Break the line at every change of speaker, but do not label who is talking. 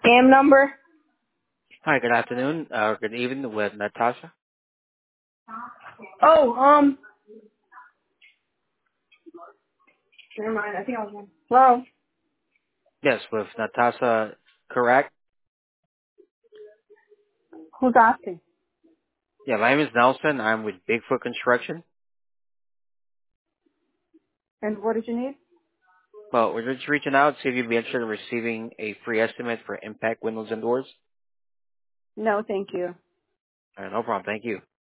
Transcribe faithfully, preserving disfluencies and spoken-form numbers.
Scam number?
Hi, good afternoon, uh, good evening with Natasha.
Oh, um, never mind. I think I was on. Hello?
Yes, with Natasha, correct?
Who's asking?
Yeah, my name is Nelson. I'm with Bigfoot Construction.
And what did you need?
Well, we're just reaching out to see if you'd be interested in receiving a free estimate for impact windows and doors.
No, thank you.
All right, no problem. Thank you.